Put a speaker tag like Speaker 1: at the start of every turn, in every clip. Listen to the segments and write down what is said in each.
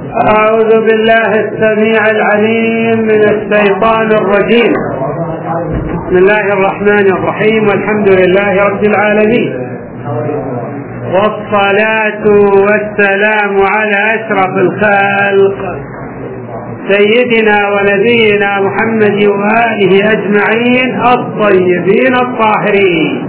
Speaker 1: أعوذ بالله السميع العليم من الشيطان الرجيم. بسم الله الرحمن الرحيم، والحمد لله رب العالمين، والصلاة والسلام على أشرف الخلق سيدنا ونبينا محمد وآله أجمعين الطيبين الطاهرين،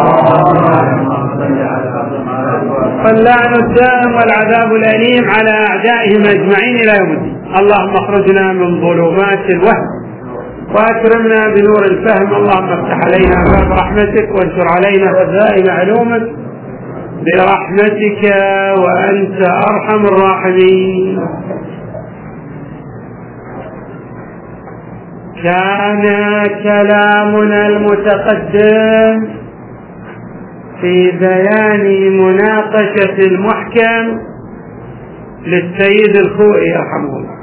Speaker 1: واللعن الدائم والعذاب الأليم على أعدائهم أجمعين إلى يوم الدين. اللهم اخرجنا من ظلمات الوهم وأكرمنا بنور الفهم. اللهم افتح علينا باب رحمتك وانشر علينا خزائن علومك برحمتك وأنت أرحم الراحمين. كان كلامنا المتقدم في بيان مناقشة المحكم للسيد الخوئي رحمه الله،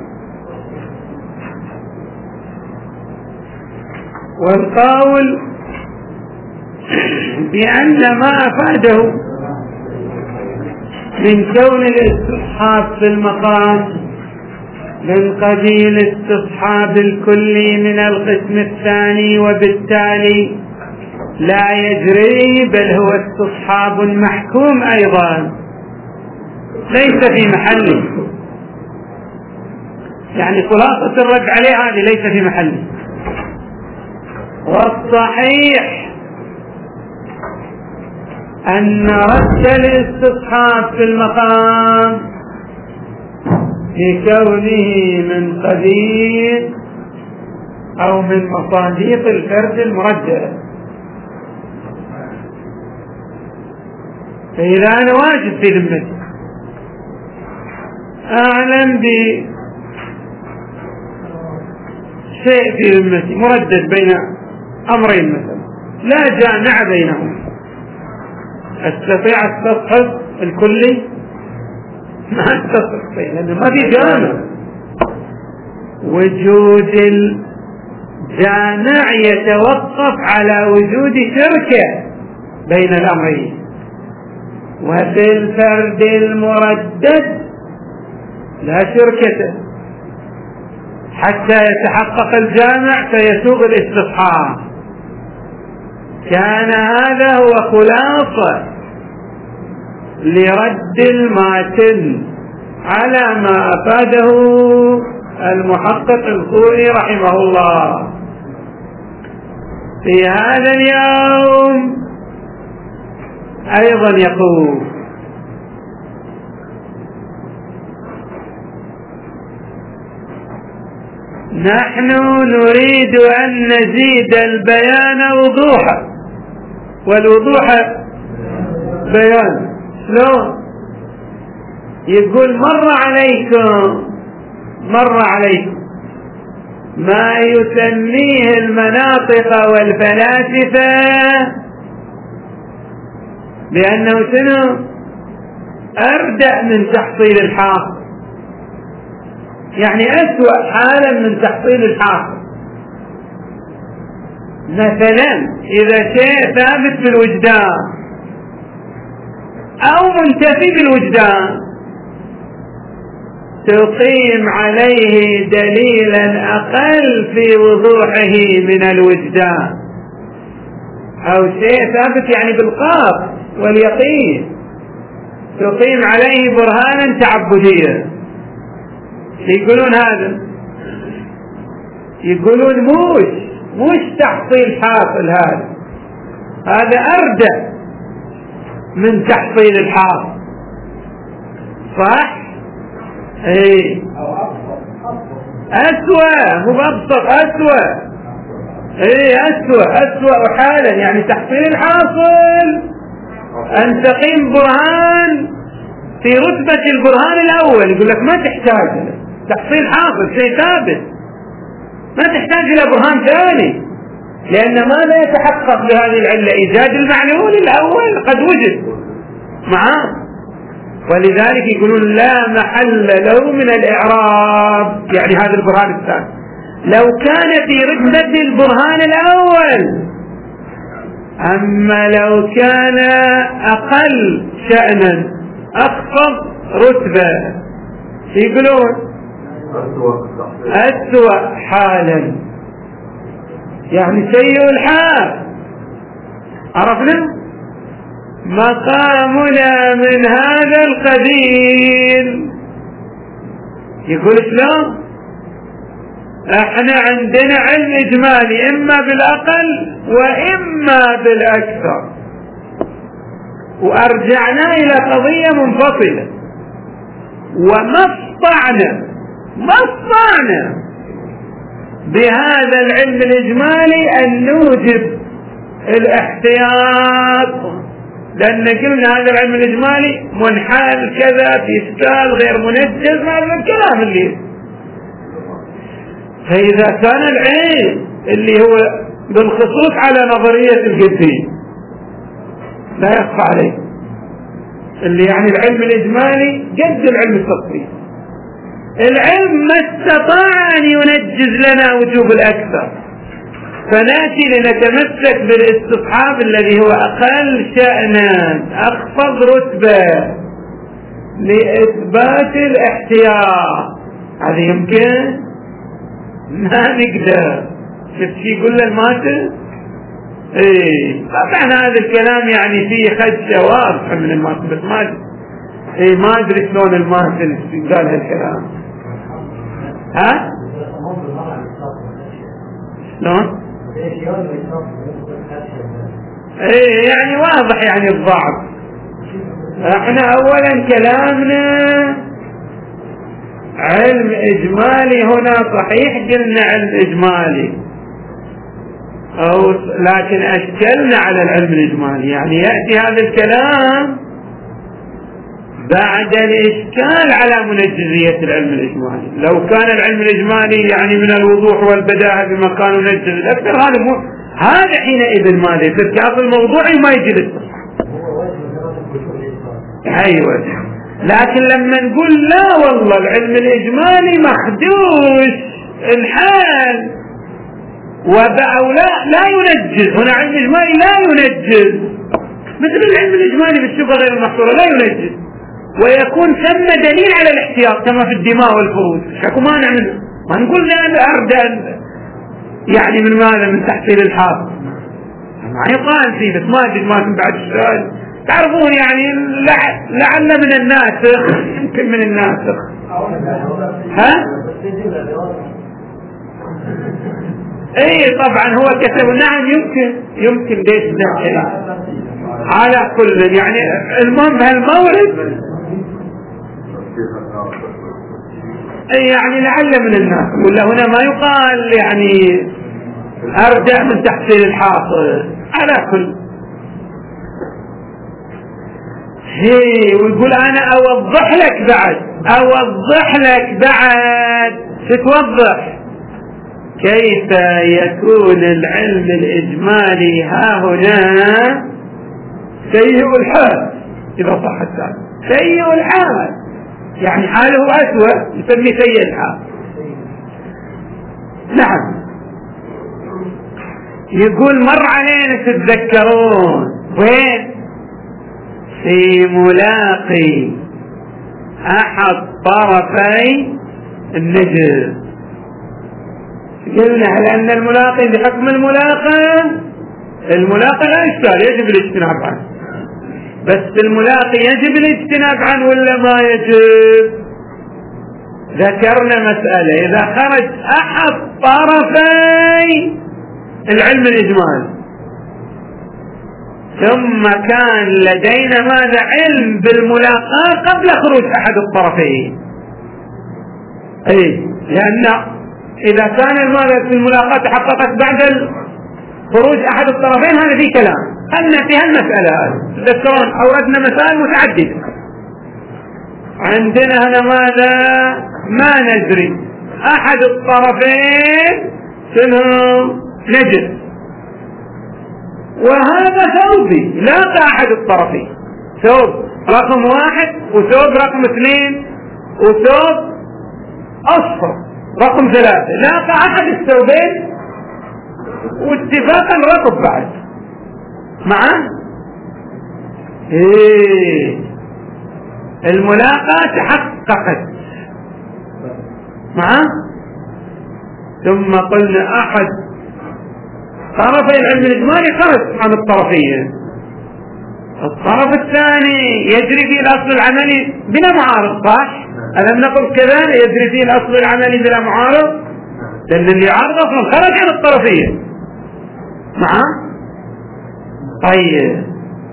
Speaker 1: والقول بأن ما أفاده من كون الاستصحاب في المقام من قبيل استصحاب الكلي من القسم الثاني، وبالتالي لا يجري، بل هو استصحاب محكوم أيضا ليس في محله. يعني خلاصة الرد عليه هذه ليس في محله. والصحيح أن رد الاستصحاب في المقام لكونه من قبيل أو من مصاديق الفرد المرجح، فإذا أنا واجب في ذمتي أعلم بشيء في ذمتي مردد بين أمرين مثلا لا جامع بينهم، أستطيع استصحب الكلي؟ ما استصحب لأنه ما في جامع. وجود الجامع يتوقف على وجود شركة بين الأمرين، وفي الفرد المردد لا شركة حتى يتحقق الجامع فيسوغ الاستصحاب. كان هذا هو خلاصة لرد الماتن على ما أفاده المحقق الخوئي رحمه الله في هذا اليوم. أيضا يقول: نحن نريد أن نزيد البيان وضوحا، والوضوح بيان. شلون؟ يقول مر عليكم ما يسميه المناطق والفلاسفة بأنه شنو؟ أردأ من تحصيل الحاصل، يعني أسوأ حالا من تحصيل الحاصل. مثلا إذا شيء ثابت في الوجدان أو منتفي بالوجدان تقيم عليه دليلا أقل في وضوحه من الوجدان، أو شيء ثابت يعني بالقاف واليقين تقيم عليه برهانا تعبديا. يقولون هذا، يقولون مش تحصيل حاصل، هذا أردى من تحصيل الحاصل، صح؟ ايه أسوأ، مو أبسط، أسوأ حالا. يعني تحصيل الحاصل أن تقيم برهان في رتبة البرهان الأول، يقول لك ما تحتاج تحصيل حاصل، شيء ثابت، ما تحتاج إلى برهان ثاني، لأن ماذا يتحقق بهذه العلة؟ إيجاد المعلول الأول قد وجد معاه، ولذلك يقولون لا محل له من الإعراب. يعني هذا البرهان الثاني لو كان في رتبة البرهان الأول، أما لو كان أقل شأنا أخفض رتبة يقولون أسوأ حالا، يعني سيء الحال. عرفنا مقامنا من هذا القبيل. يقول شلون؟ احنا عندنا علم اجمالي اما بالاقل واما بالاكثر، وارجعنا الى قضية منفصلة وما استطعنا بهذا العلم الاجمالي ان نوجب الاحتياط، لان قلنا هذا العلم الاجمالي منحال كذا في اشكال غير منجز، هذا الكلام اللي. فاذا كان العلم اللي هو بالخصوص على نظرية القديم لا يخفى عليه، اللي يعني العلم الاجمالي قد العلم التطبيقي، العلم ما استطاع ان ينجز لنا وجوب الاكثر، فناتي لنتمسك بالاستصحاب الذي هو اقل شأنا اخفض رتبة لاثبات الاحتياط. هذا يمكن ما نقدر. شفت شي يقول له الماتل؟ طبعا هذا الكلام يعني فيه خدشة واضحة من الماتل، بس ما ادري شلون الماتل قال هالكلام. ها؟ شلون؟ يعني واضح يعني الضعف. احنا اولا كلامنا علم اجمالي هنا صحيح، قلنا علم اجمالي لكن اشكلنا على العلم الاجمالي، يعني يأتي هذا الكلام بعد الاشكال على منجزية العلم الاجمالي. لو كان العلم الاجمالي يعني من الوضوح والبداهة بمكان ينجز الاكثر، هذا حينئذ ما يصير كاف الموضوعي ما يجي للتصحيح. ايوه، لكن لما نقول لا والله العلم الاجمالي مخدوش الحال أو لا ينجز، هنا علم اجمالي لا ينجز، مثل العلم الاجمالي بالشبهة غير المحصورة لا ينجز، ويكون ثم دليل على الاحتياط كما في الدماء والفروج. شكو ما نعمل، ما نقول لا أردن يعني من ماذا؟ من تحصيل الحاصل، ما يقال فيه، بس ما أدري ما بعد السؤال تعرفون يعني لعل من الناسخ، يمكن من الناسخ. ها؟ اي طبعا هو كتب، نعم يمكن ليش ده على كل، يعني المهم بهالمورد يعني لعل من الناس، ولا هنا ما يقال يعني ارجع من تحصيل الحاصل على كل. ويقول انا اوضح لك بعد ستوضح كيف يكون العلم الاجمالي ها هنا سيء الحال، اذا صح التعبير سيء الحال، يعني حاله أسوأ يسمي سيء الحال. نعم، يقول مر علينا تتذكرون وين؟ في ملاقي أحد طرفي النجم. قلنا على أن الملاقي بحكم الملاقي لا إشكال، يجب الاجتناب عنه، بس الملاقي يجب الاجتناب عنه ولا ما يجب؟ ذكرنا مسألة، إذا خرج أحد طرفي العلم الإجمالي ثم كان لدينا ماذا؟ علم بالملاقاة قبل خروج أحد الطرفين. لأن إذا كان الملاقاة تحققت بعد خروج أحد الطرفين هذا فيه كلام. أن في هالمسألة تذكرون أوردنا مسائل متعددة. عندنا هنا ماذا؟ ما ندري أحد الطرفين شنو؟ نجد، وهذا ثوبي لاقى أحد الطرفين، ثوب رقم 1 وثوب رقم 2 وثوب أصفر رقم 3، لاقى أحد الثوبين واتفاقا رطب بعد معه. الملاقاة تحققت ثم قلنا أحد طرفي العلم الإجمالي خرج عن الطرفية، الطرف الثاني يجري فيه الأصل العملي بلا معارض، صح؟ ألم نقل كذلك يجري فيه الأصل العملي بلا معارض؟ لأن اللي عارض أصلا خرج عن الطرفية. طيب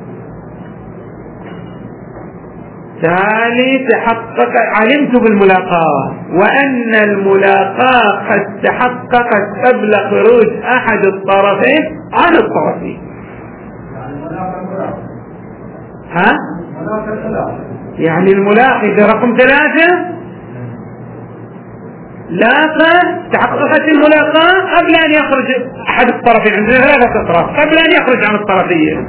Speaker 1: تالي تحقق، علمت بالملاقاة وأن الملاقاة قد تحققت قبل خروج أحد الطرفين عن الطرفين. يعني الملاقي رقم 3 لاقى، تحققت الملاقاة قبل أن يخرج أحد الطرفين، عندنا 3 أطراف قبل أن يخرج عن الطرفين.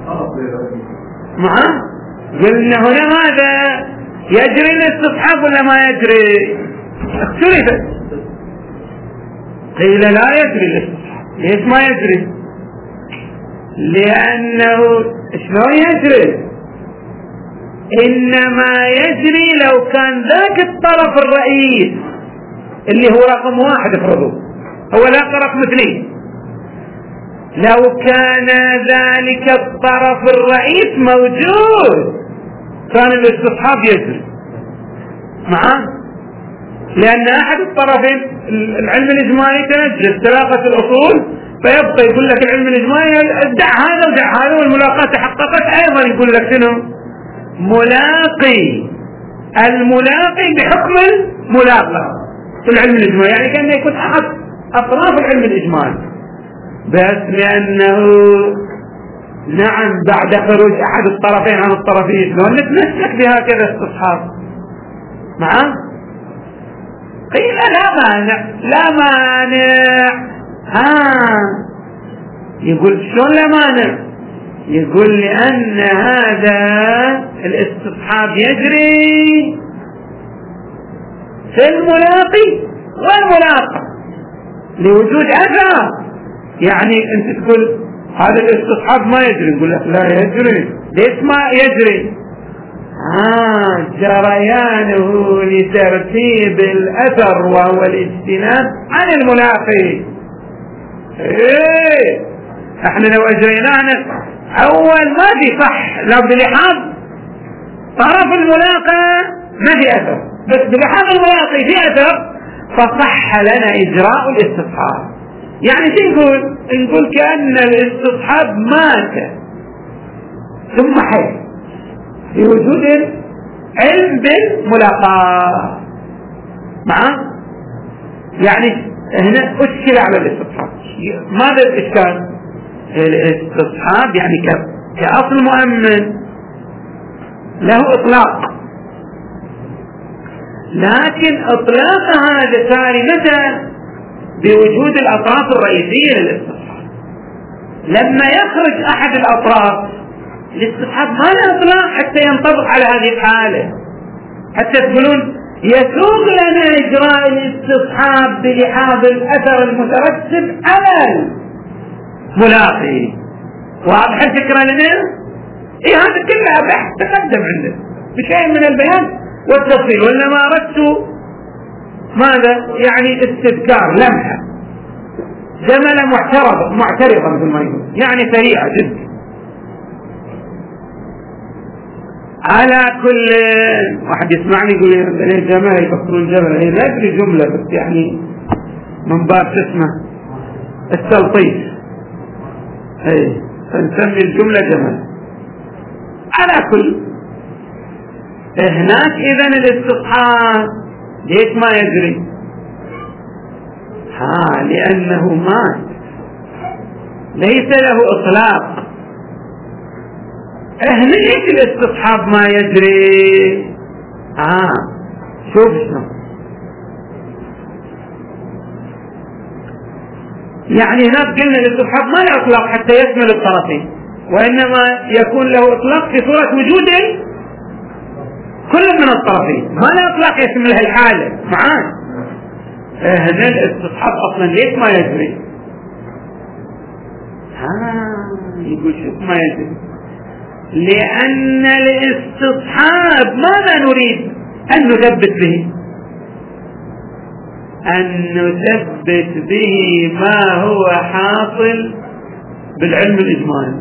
Speaker 1: قلنا هنا ماذا يجري الاستصحاب ولا ما يجري؟ اختلفت، قيل لا يجري الاستصحاب. ليش ما يجري؟ لأنه شلون يجري؟ إنما يجري لو كان ذاك الطرف الرئيس اللي هو رقم 1 افرضوا هو لاقى رقم 2، لو كان ذلك الطرف الرئيس موجود كان الاستصحاب يجري لأن أحد الطرفين العلم الإجمالي تنجز تلاقة الأصول، فيبقى يقول لك العلم الإجمالي دع هذا ودع هذا، والملاقاة تحققت أيضا يقول لك شنو؟ ملاقي، الملاقي بحكم الملاقاة في العلم الإجمالي، يعني كأنه يكون أحد أطراف العلم الإجمالي، بس لأنه نعم بعد خروج أحد الطرفين عن الطرفين لو نتمسك بهكذا استصحاب قيل لا مانع، لا مانع. يقول شلون لا مانع؟ يقول لأن هذا الاستصحاب يجري في الملاقي والملاقى لوجود أثر. يعني أنت تقول هذا الاستصحاب ما يجري، نقول لك لا يجري. ليش ما يجري؟ جريانه لترتيب الأثر وهو الاجتناب عن الملاقي. احنا لو اجريناه اول ما في صح، لو بلحاظ طرف الملاقى ما في اثر، بس بلحاظ الملاقي في اثر، فصح لنا اجراء الاستصحاب. يعني نقول كأن الاستصحاب مات ثم حي في وجود علم بالملاقاة يعني هنا اشكل على الاستصحاب. ماذا الاشكال؟ الاستصحاب يعني كأصل مؤمن له اطلاق، لكن اطلاق هذا ثاني متى؟ بوجود الاطراف الرئيسية للاستصحاب. لما يخرج احد الاطراف الاستصحاب ما له اطلاق حتى ينطبق على هذه الحالة، حتى تقولون يسوغ لنا اجراء الاستصحاب بلحاظ الاثر المترتب على الملاقي. واضح الفكرة لنا؟ هذا كلها بحث تقدم عندنا بشيء من البيان والتفصيل، وانما اردت ماذا؟ يعني استذكار لمحة جملة معترضة مثل ما يقول، يعني سريعة جدا. على كل واحد يسمعني يقول لي جمال يفكرون جمل، لا ادري جملة بس يعني من باب اسمه التلطيف، فنسمي الجملة جمل. على كل هناك اذن الاستصحاب ليش ما يجري؟ لأنه مات ليس له اطلاق. ليش الاستصحاب ما يجري؟ شوف يعني هناك قلنا الاستصحاب ما له اطلاق حتى يشمل الطرفين، وانما يكون له اطلاق في صورة وجود كل من الطرفين، ما له اطلاق يشمل هالحالة هنا الاستصحاب اصلا ليش ما يجري؟ يقول شوف ما يجري لأن الاستصحاب ماذا نريد أن نثبت به؟ أن نثبت به ما هو حاصل بالعلم الإجمالي.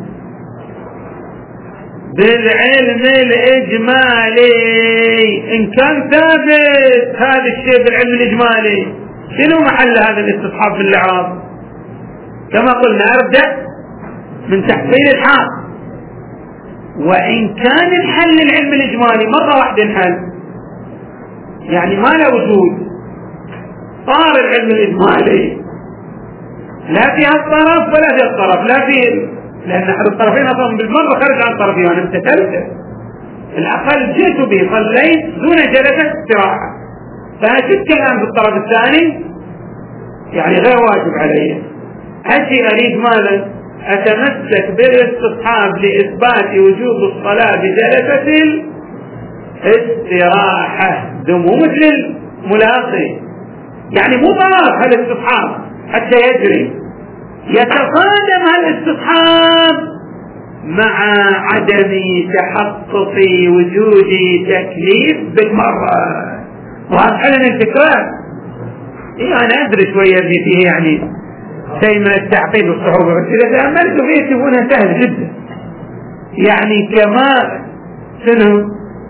Speaker 1: بالعلم الإجمالي إن كان ثابت هذا الشيء بالعلم الإجمالي، شنو محل هذا الاستصحاب في اللعاب؟ كما قلنا أبدأ من تحصيل الحاصل، وإن كان الحل العلم الإجمالي مرة واحدة انحل، يعني ما له وجود، صار العلم الإجمالي لا في هالطرف ولا في الطرف، لا في، لأن أحد الطرفين أصلا بالمرة خرج عن طرفي وأنا امتثلت، الأقل جئت به صليت دون جلسة استراحة، فأشك الآن بالطرف الثاني يعني غير واجب علي. أجي أريد ماذا؟ أتمسك بالاستصحاب لإثبات وجوب الصلاة بجلسة الاستراحة، مو مثل الملاقي، يعني مو طرف هالاستصحاب حتى يجري، يتصادم هالاستصحاب مع عدم تحقق وجود تكليف بالمرة. وهذا حلنا الفكرة. أنا أدري شوية فيه يعني شيء من التعقيد والصعوبة، بس إذا تأملت فيه تكونها سهل جدا. يعني كما شنو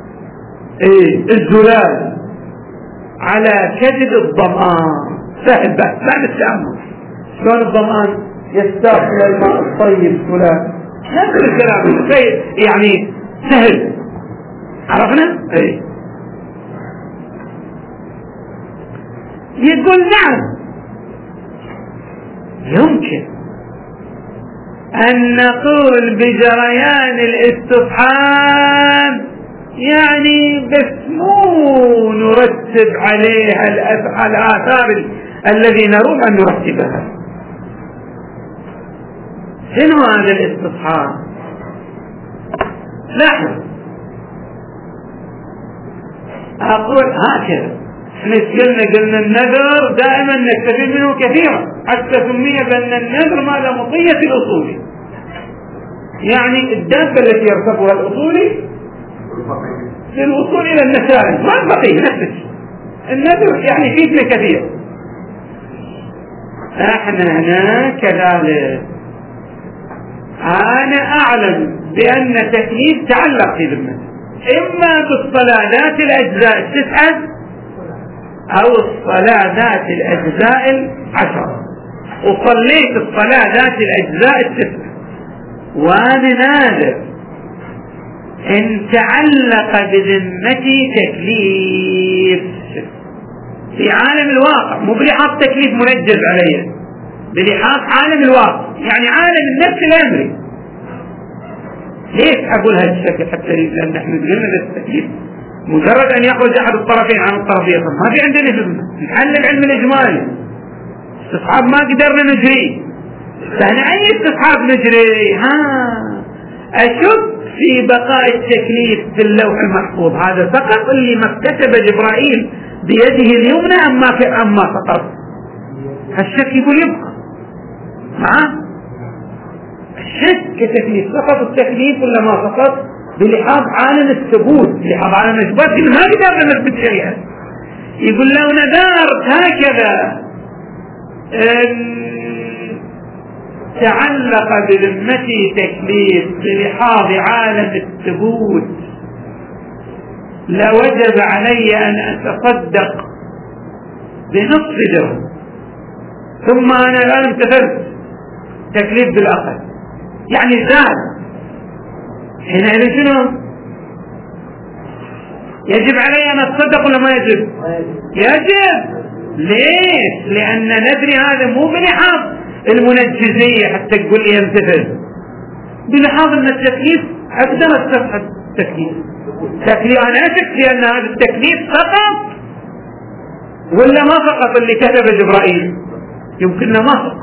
Speaker 1: الزلال على كبد الظمآن سهل بعد التأمل، شلون الظمآن يستاق الماء الطيب زلال، نفس الكلام يعني سهل. عرفنا؟ يقول نعم يمكن أن نقول بجريان الاستصحاب، يعني بس مو نرتب عليها الآثار الذي نروم أن نرتبها. شنو هذا الاستصحاب؟ لاحظ أقول هكذا، قلنا النذر دائما نستفيد منه كثيرا، حتى سمي بأن النذر ماذا؟ مطية الأصولي، يعني الدابة التي يركبها الأصولي للوصول إلى النتائج، ما البقية نفسه. النذر يعني فيه كثير. احنا هنا كذلك أنا أعلم بأن تكليف تعلق في ذمته، إما بالصلاة ذات الأجزاء التسعة أو الصلاة ذات الأجزاء 10، وصليت الصلاة ذات الأجزاء التسعة، وأنا نادر إن تعلق بذمتي تكليف في عالم الواقع، مو بلحاظ تكليف منجز علي، بلحاظ عالم الواقع، يعني عالم النفس الأمري. ليش أقول هذا الشكل؟ حتى لأن نحن قلنا للتكليف مجرد أن يخرج أحد الطرفين عن الطرفية ما في عندنا ذمة، نحل العلم الإجمالي، استصحاب ما قدرنا نجري، فهنا أي استصحاب نجري؟ أشك في بقاء التكليف في اللوح المحفوظ، هذا فقط اللي ما كتب جبرائيل بيده اليمنى أما فقط. الشك يقول يبقى الشك كتكليف، فقط التكليف ولا ما فقط بلحاظ عالم الثبوت، بلحاظ عالم الإثبات ما قدرنا نثبت شيئا. يقول لو نذرت هكذا تعلق بذمتي تكليف بلحاظ عالم الثبوت لوجب علي أن أتصدق بنصف درهم، ثم أنا الآن امتثلت تكليف بالأقل، يعني زاد. هنا شنو؟ يجب علي أن أتصدق ولا ما يجب؟ يجب. ليش؟ لأن ندري هذا مو بلحاظ المنجزية حتى تقول لي يمتثل، بلحاظ أن التكليف أقدر أستفحد التكليف. أنا أشك في أن هذا التكليف فقط ولا ما فقط اللي كتب جبرائيل، يمكننا ما فقط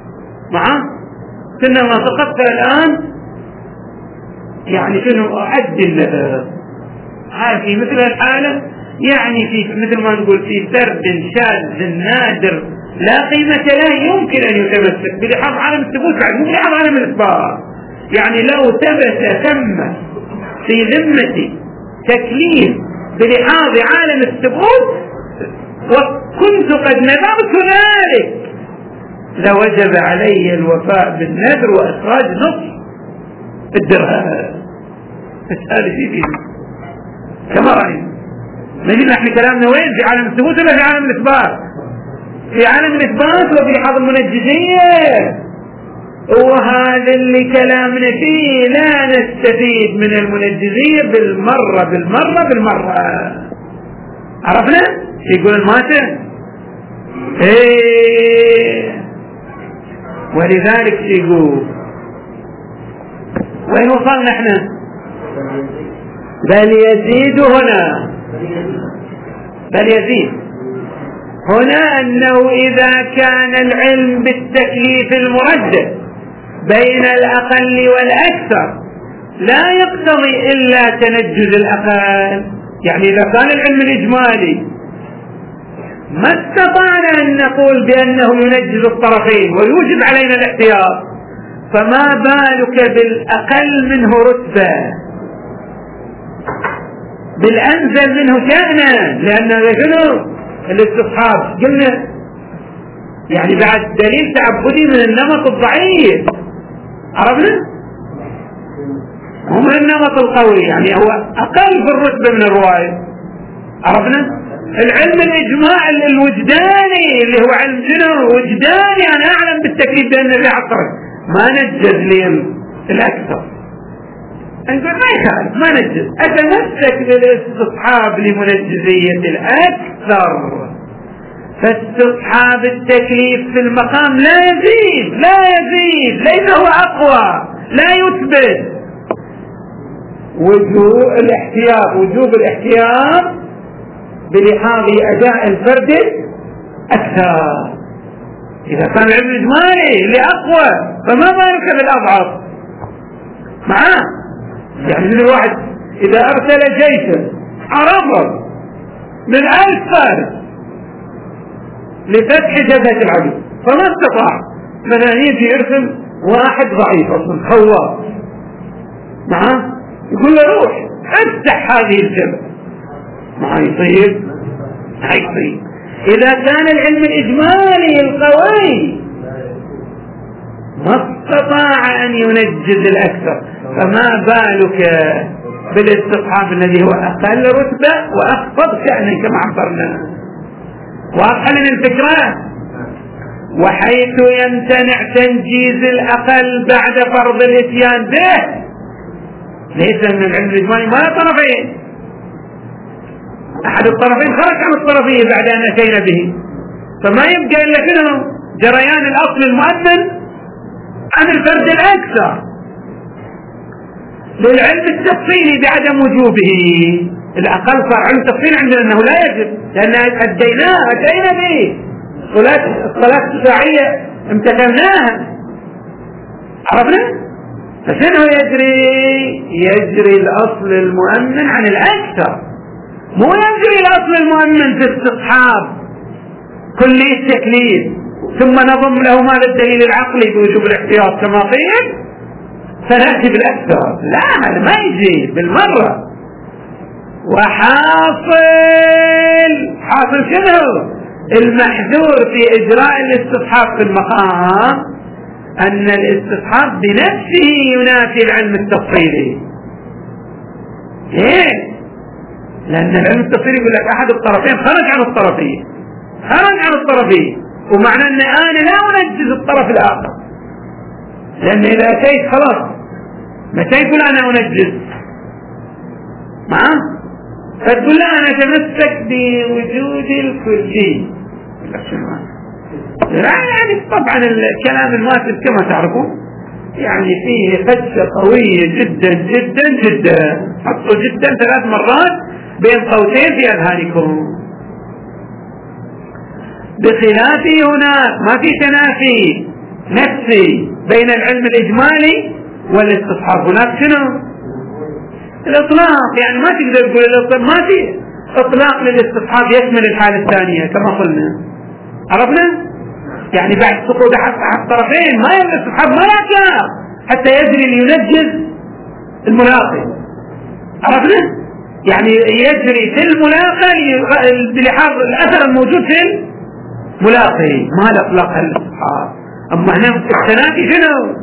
Speaker 1: كنا ما فقط. الآن يعني شنو أعدل في مثل الحالة، يعني في مثل ما نقول في سرد شاذ نادر لا قيمة له يمكن أن يتمسك بلحاظ عالم الثبوت بعد مو بلحاظ عالم الإثبات. يعني لو ثبت ثم في ذمتي تكليف بلحاظ عالم الثبوت وكنت قد نذرت ذلك لوجب علي الوفاء بالنذر وإخراج نصف الدرهم. هذا شيء كما رأينا. نجد نحن كلامنا وين؟ في عالم الثبوت ولا في عالم الإثبات؟ في عالم الإثبات وفي حظ المنجزية، وهذا اللي كلامنا فيه. لا نستفيد من المنجزية بالمرة. عرفنا؟ يقول الماتن ولذلك يقول وين وصلنا احنا؟ بل يزيد هنا أنه إذا كان العلم بالتكليف المرجح بين الأقل والأكثر لا يقتضي إلا تنجز الأقل. يعني إذا كان العلم الإجمالي ما استطعنا أن نقول بأنه ينجز الطرفين ويوجب علينا الاحتياط، فما بالك بالأقل منه رتبة، بالأنزل منه شأنا، لأن شنو الاستصحاب قلنا يعني بعد دليل تعبدي من النمط الضعيف. عرفنا؟ هو من النمط القوي، يعني هو أقل في الرتبة من الرواية. عرفنا؟ العلم الإجماع الوجداني اللي هو علم شنو وجداني، أنا أعلم بالتكليف بأن في عصرك ما نجز لي الأكثر. أنت ما يخالف ما نجز، أتمسك بالاستصحاب لمنجزية الأكثر. فاستصحاب التكليف في المقام لا يزيد ليس هو أقوى، لا يثبت وجوب الاحتياط بلحاظ أداء الفرد أكثر. إذا كان العلم الإجمالي لأقوى فما بالك بالأضعف معاه. يعني من الواحد إذا أرسل جيشا عرضا من 1000 فارس لفتح جبهة العدو فما استطاع، مثلا يجي يرسل واحد ضعيف أصلا خواف معاه يقول له روح افتح هذه الجبهة، ما يصير. إذا كان العلم الإجمالي القوي ما استطاع أن ينجز الأكثر، فما بالك بالاستصحاب الذي هو أقل رتبة وأخفض شأنا كما عبرنا. واضحة لنا الفكرة. وحيث يمتنع تنجيز الأقل بعد فرض الاتيان به، ليس من العلم الإجمالي ما طرفين، أحد الطرفين خرج عن الطرفية بعد أن أتينا به، فما يبقى إلا كنه جريان الأصل المؤمن عن الفرد الأكثر. للعلم التفصيلي بعدم وجوبه، الأقل صار علم تفصيلي عندنا أنه لا يجب، لأن أتينا به الصلاة الشرعية امتثلناها. عرفنا؟ فشنو يجري الأصل المؤمن عن الأكثر، مو يجري الأصل المؤمن في استصحاب كلية التكليف ثم نضم له ماذا الدليل العقلي بوجوب الاحتياط كما قيل فنأتي بالأكثر. لا، هذا ما يجي بالمرة. وحاصل شنو المحذور في إجراء الاستصحاب في المقام أن الاستصحاب بنفسه ينافي العلم التفصيلي. ليه؟ لأن العلم التفصيلي يقول لك أحد الطرفين خرج عن الطرفين، ومعنى أن أنا لا أنجز الطرف الآخر، لأن إذا أتيت خلاص متى يقول أنا أنجز فتقول لا أنا أتمسك بوجود الكلي. يعني طبعا الكلام الماتب كما تعرفون يعني فيه خدشة قوية جدا جدا جدا، حطوا جدا 3 مرات بين قوسين في أذهانكم. بخلافه هناك ما في تنافي نفسي بين العلم الإجمالي والاستصحاب. هناك شنو الإطلاق، يعني ما تقدر تقول الإطلاق، ما في إطلاق للاستصحاب يشمل الحالة الثانية كما قلنا. عرفنا؟ يعني بعد سقوط أحد الطرفين ما يبقى الاستصحاب ما يعطى حتى يجري لينجز المناقض. عرفنا؟ يعني يجري في الملاقى بلحاظ الأثر الموجود في الملاقي، ما الأطلاق الإصحاب. أما هنا التنافي شنو؟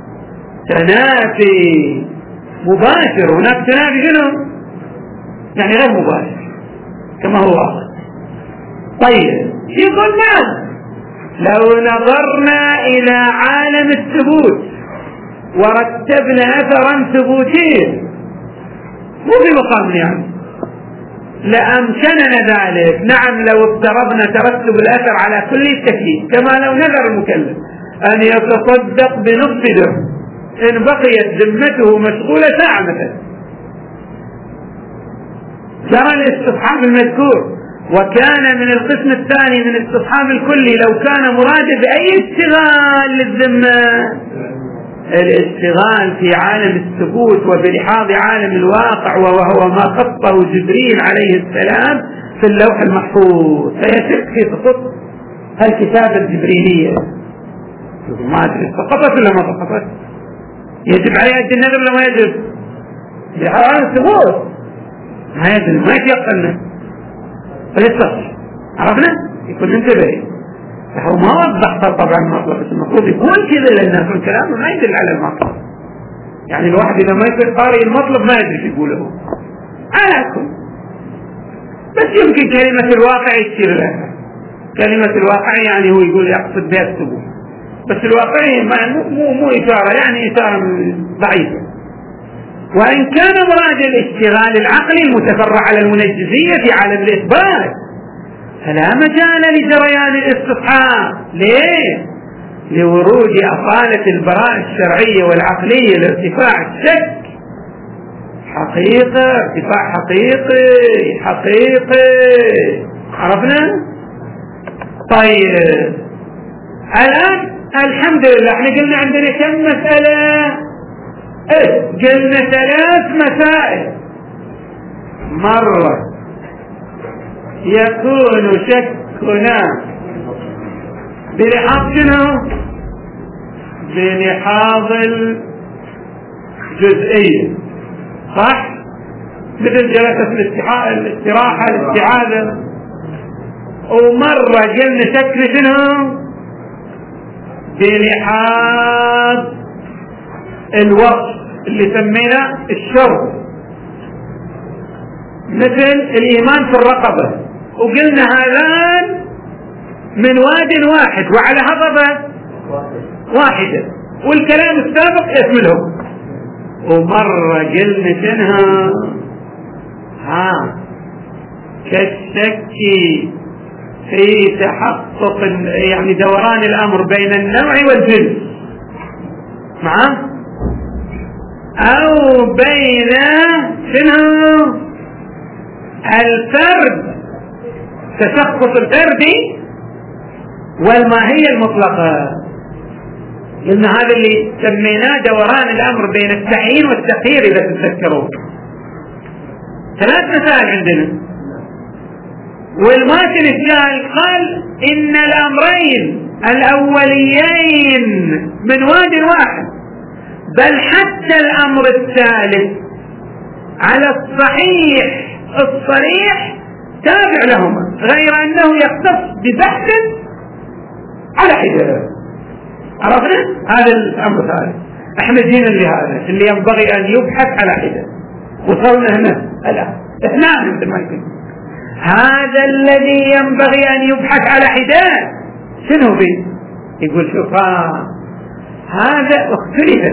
Speaker 1: تنافي مباشر، هناك تنافي شنو؟ يعني غير مباشر كما هو واضح. طيب يقول نعم، لو نظرنا إلى عالم الثبوت ورتبنا أثرا ثبوتيا مو في مقام يعني لأمكننا ذلك. نعم لو افترضنا ترتب الأثر على كل التكليف، كما لو نذر المكلف أن يتصدق بنصف درهم إن بقيت ذمته مشغولة ساعة مثلا، جرى الاستصحاب المذكور. وكان من القسم الثاني من الاستصحاب الكلي لو كان مراده بأي اشتغال للذمة، الاشتغال في عالم الثبوت وبلحاظ عالم الواقع، وهو ما خطه جبريل عليه السلام في اللوح المحفوظ. فيشك في سقوط الكتابة الجبريلية، ما أدري سقطت ولا ما سقطت، يجب عليه أجل النذر ولا ما يجب؟ بحال الثبوت ما يجب، ما يتيقن فيتصل. عرفنا؟ يكون انتبه، هو ما وضح طبعا المطلب، بس المفروض يكون كذا لأن الكلام ما يدل على المطلب. يعني الواحد إذا ما يصير قارئ المطلب ما يدري شو يقوله على كل، بس يمكن كلمة الواقع يصير لها كلمة الواقع، يعني هو يقول يقصد بها الثبوت، بس الواقعي مو إشارة، يعني إشارة ضعيفة. وإن كان مراد الاشتغال العقلي المتفرع على المنجزية في عالم الإثبات فلا مجال لجريان الاستصحاب. ليه؟ لورود أصالة البراءة الشرعية والعقلية لارتفاع الشك. حقيقة، ارتفاع حقيقي. عرفنا؟ طيب الآن الحمد لله احنا قلنا عندنا كم مسألة؟ قلنا 3 مسائل. مرة يكون شكنا بلحاظ شنو؟ بلحاظ الجزئية، صح؟ مثل جلسة الاستراحة الاستعاذة. ومرة قلنا شكل شنو؟ بلحاظ الوقت اللي سمينا الشرط، مثل الإيمان في الرقبة، وقلنا هذان من واد واحد وعلى هضبة واحدة، والكلام السابق يشملهم. ومرة قلنا شنها كالشك في تحقق يعني دوران الأمر بين النوع والجنس، معه أو بين شنو الفرد، تشخص الفرد والماهية المطلقة. قلنا هذا اللي سميناه دوران الأمر بين التعيين والتخيير إذا تتذكرون. 3 مسائل عندنا. والماتن الثالث قال إن الأمرين الأوليين من واد واحد، بل حتى الأمر الثالث على الصحيح الصريح تابع لهما، غير أنه يختص ببحث على حدة. عرفنا؟ هذا الأمر الثالث. احنا جينا لهذا اللي ينبغي أن يبحث على حدة، وصلنا هنا الآن 2 مثل ما يقول. هذا الذي ينبغي أن يبحث على حدة شنو فيه؟ يقول شوف هذا اختلف،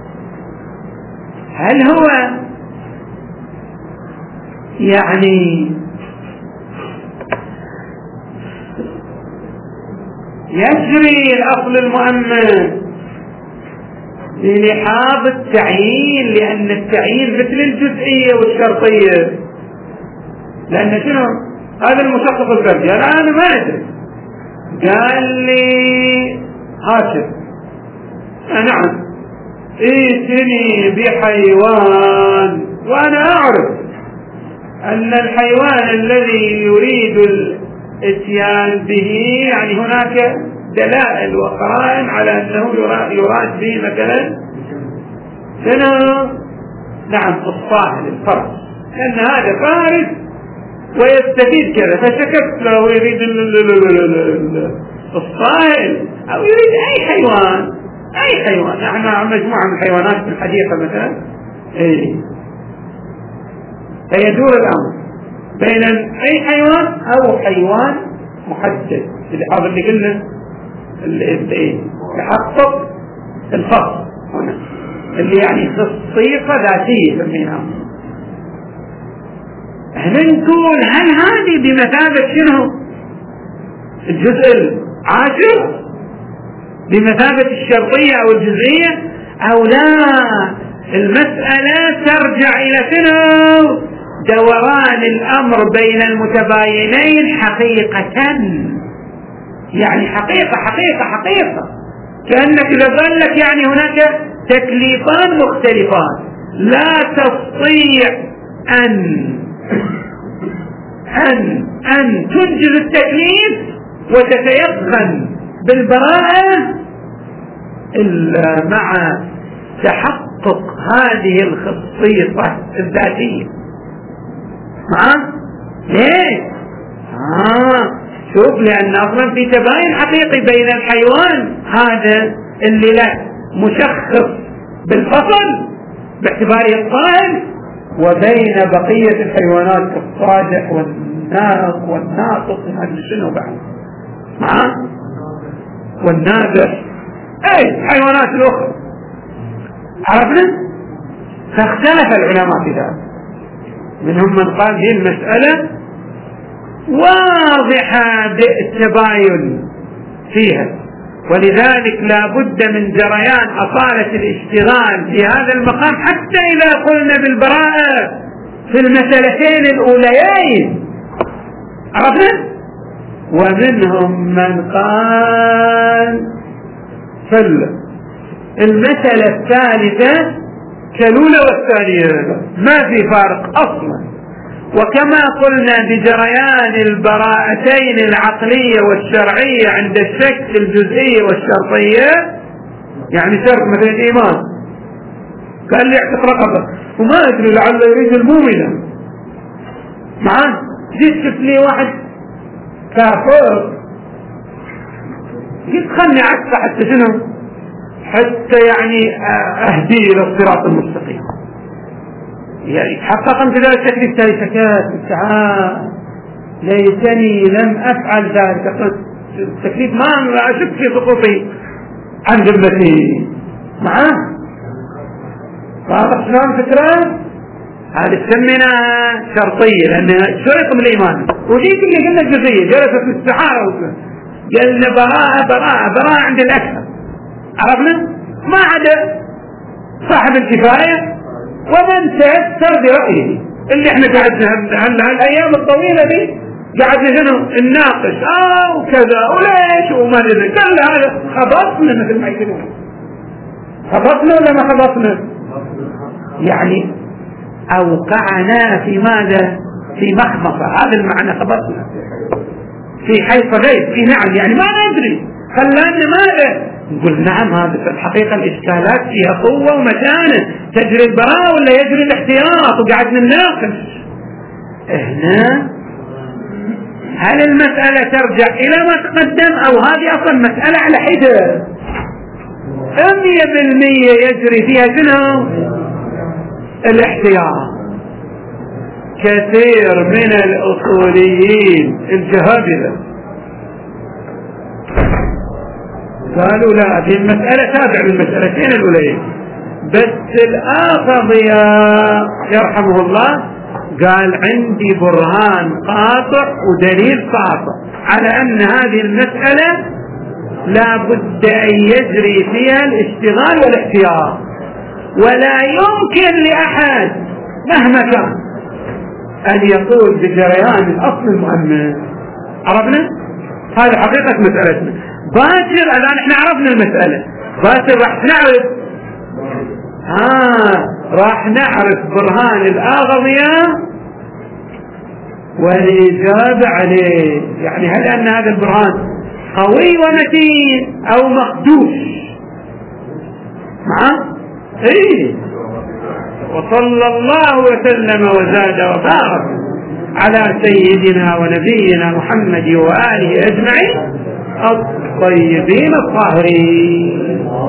Speaker 1: هل هو يعني يجري الأصل المؤمن بلحاظ التعيين، لأن التعيين مثل الجزئية والشرطية، لأن شنو هذا المشخص الفردي. أنا ما أدري، قال لي هاشم نعم ائتني بحيوان، وأنا أعرف أن الحيوان الذي يريد الاتيان به يعني هناك دلائل وقرائن على أنه يراد به مثلا شنو؟ نعم الصاهل الفرس، لأن هذا فارس ويستفيد كذا، فشككت له ويريد الصائل أو يريد أي حيوان، أي حيوان. نحن مجموعة من الحيوانات في الحديقة مثلا، فيدور الأمر بين أي حيوان أو حيوان محدد، اللي قلنا يحقق الفصل هنا، اللي يعني خصيصة ذاتية سميناها. احنا نقول هل هذه بمثابة شنو؟ الجزء العاشر بمثابة الشرطية أو الجزئية أو لا؟ المسألة ترجع إلى شنو؟ دوران الأمر بين المتباينين حقيقة، يعني حقيقة كأنك إذا قال لك يعني هناك تكليفان مختلفان، لا تستطيع أن تنجز التكليف وتتيقن بالبراءة إلا مع تحقق هذه الخصيصة الذاتية. ليه؟ شوف، لأن أصلا في تباين حقيقي بين الحيوان هذا اللي له مشخص بالفصل باعتباره الطائر، وبين بقية الحيوانات كالصادق والناطق وما شنو بعد والنادر، أي الحيوانات الأخرى. عرفنا؟ فاختلف العلماء في ذلك، منهم من قال هذه المسألة واضحة بالتباين فيها، ولذلك لا بد من جريان أصالة الاشتغال في هذا المقام حتى إذا قلنا بالبراءة في المسألتين الأوليين. عرفنا؟ ومنهم من قال في المسألة الثالثة كالأولى والثانية ما في فارق أصلا، وكما قلنا بجريان البراءتين العقلية والشرعية عند الشك الجزئية والشرطية. يعني شرط مثل الإيمان، قال لي اعتق رقبة وما أدري لعله يريد المؤمنة جيت شفت لي واحد كافر، قلت خلني عكسه حتى شنو، حتى يعني أهدي إلى الصراط المستقيم. يعني حقق انت ذلك التكليف تالي سكات تعال ليتني لم أفعل ذلك التكليف، ما أشك في سقوطي عن ذمتي. واضح شلون فكرة؟ هذه تسمينا شرطية لأنها شرط من الإيمان، وديك اللي قلنا جزئية جلست في السحارة قلنا براءة عند الأكثر. عرفنا؟ ما عدا صاحب الكفاية ومن تأثر برأيه اللي احنا قعدنا هالأيام الطويلة دي قعدنا شنو الناقش وكذا وليش وما ندري، قال هذا خبطنا مثل ما يقولون. خبطنا ولا ما خبطنا؟ يعني أوقعنا في ماذا؟ في مخمصة، هذا المعنى خبطنا في حيث غيب، في نعم يعني ما ندري، خلانا ماذا؟ نقول نعم هذا في الحقيقة الإشكالات فيها قوة ومتانة، تجري البراءة ولا يجري الاحتياط، وقعدنا نناقش هنا. هل المسألة ترجع إلى ما تقدم أو هذه أصلا مسألة على حدة 100% يجري فيها شنو الاحتياط؟ كثير من الأصوليين الجهابذة قالوا لا، هذه المسألة تابع للمسألتين الأولين، بس الآخضياء يرحمه الله قال عندي برهان قاطع ودليل قاطع على أن هذه المسألة لا بد أن يجري فيها الاشتغال والاحتياط، ولا يمكن لأحد مهما كان أن يقول بجريان الأصل المؤمن. عرفنا؟ هذه حقيقة مسألتنا. باكر الآن احنا عرفنا المسألة، باكر راح نعرف برهان الآغضية والإجابة عليه. يعني هل أن هذا البرهان قوي ومتين أو مخدوش؟ وصلى الله وسلم وزاد وبارك على سيدنا ونبينا محمد وآله أجمعين الطيبين الطاهرين.